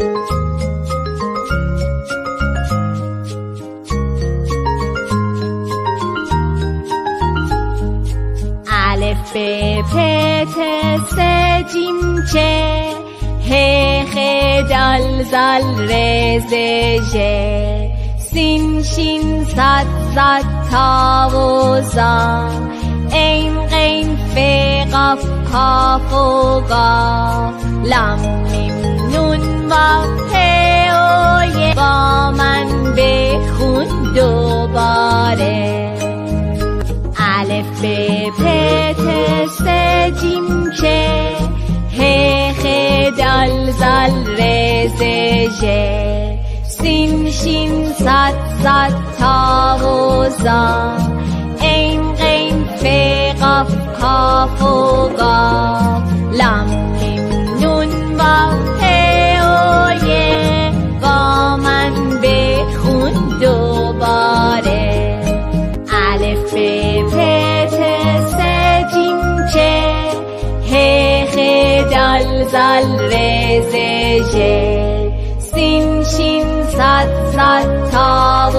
الف ب پ ت س جیم چه ه خ دال زال ر ز ژ سین شین صاد ضاد تا و ظا عین غین ف قاف کاف و قاف لام میم نون واو ه و ی با من بخون دوباره الف ب پ ت س جیم چه ه خ دال زال ر ز ژ سین شین صاد ضاد تا و ظا عین غین ف قاف کاف و قاف لام میم نون واو ه و ی با من بخون دوباره الف ب پ ت س جیم چه ه خ دال زال ر ز ژ سین شین صاد ضاد تا